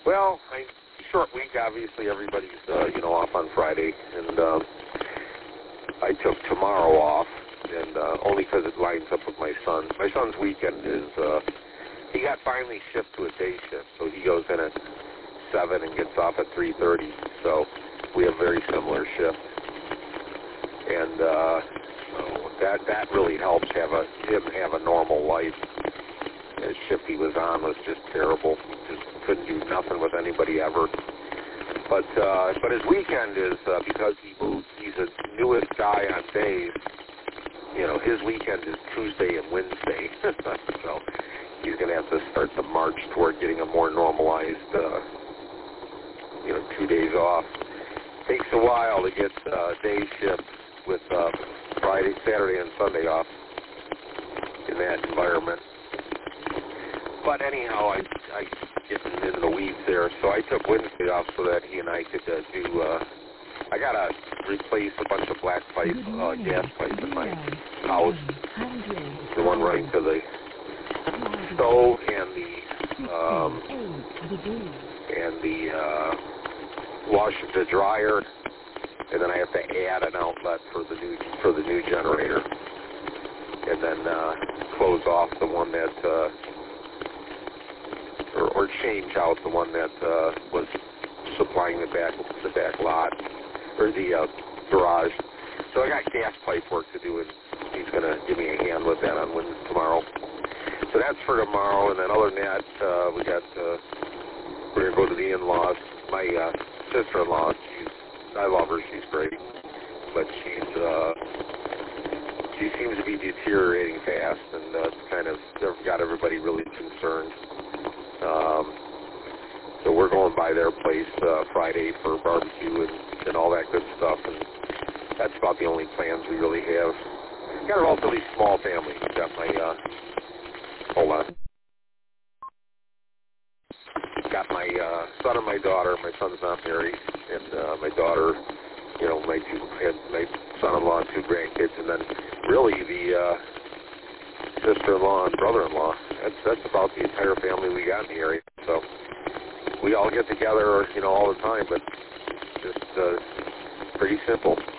Well, short week, obviously everybody's, off on Friday, and I took tomorrow off, and only because it lines up with my son. My son's weekend is, he got finally shipped to a day shift, so he goes in at 7 and gets off at 3:30, so we have very similar shifts. And that really helps him have a normal life. The shift he was on was just terrible. Just couldn't do nothing with anybody ever. But his weekend is, because he moved, he's the newest guy on days, his weekend is Tuesday and Wednesday. So he's going to have to start the march toward getting a more normalized, 2 days off. Takes a while to get day shift with Friday, Saturday, and Sunday off in that environment. But anyhow, I get into the weeds there, so I took Wednesday off so that he and I could do. I gotta replace a bunch of black pipe, gas pipe in my house. The one running to the stove and the dryer, and then I have to add an outlet for the new generator, and then close off the one that. Or change out the one that was supplying the back lot, or the garage. So I got gas pipe work to do, and he's going to give me a hand with that on Wednesday tomorrow. So that's for tomorrow, and then other than that, we're going to go to the in-laws. My sister-in-law, I love her, she's great, but she seems to be deteriorating fast, and it's kind of got everybody really concerned. So we're going by their place Friday for barbecue and all that good stuff, and that's about the only plans we really have. Got a relatively small family. Got my hold on. Got my son and my daughter. My son's not married, and my daughter, my son-in-law and 2 grandkids, and then really the sister-in-law and brother-in-law. That's about the entire family we got in the area. So we all get together, all the time, but just pretty simple.